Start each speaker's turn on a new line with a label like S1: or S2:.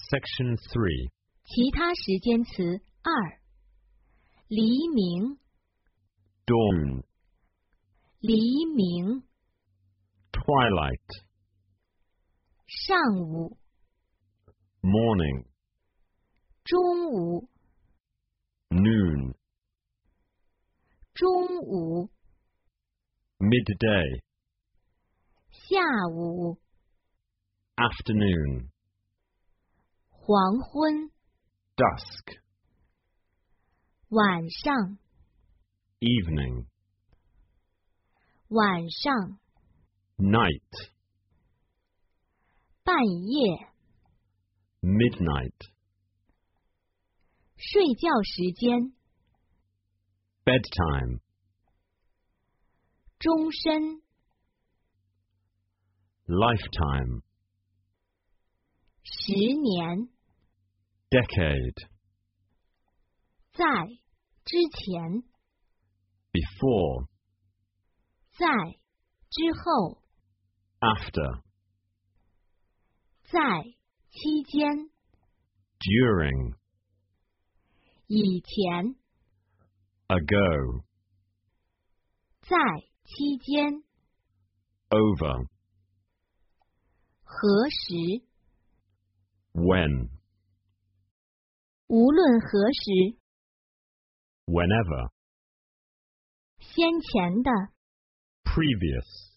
S1: Section 3.
S2: 其他时间词2，黎明，
S1: Dawn,
S2: 黎明，
S1: twilight,
S2: 上午，
S1: morning,
S2: 中午，
S1: noon,
S2: 中午，
S1: midday,
S2: 下午，
S1: afternoon,
S2: 黄昏，
S1: dusk,
S2: 晚上，
S1: evening,
S2: 晚上，
S1: night,
S2: 半夜，
S1: midnight,
S2: 睡觉时间，
S1: bedtime,
S2: 终身，
S1: lifetime,
S2: 10年，
S1: decade,
S2: 在，之前，
S1: before,
S2: 在，之后，
S1: after,
S2: 在，期间，
S1: during,
S2: 以前，
S1: ago,
S2: 在，期间，
S1: over,
S2: 何时，
S1: when,
S2: 无论何时，
S1: whenever,
S2: 先前的。
S1: previous.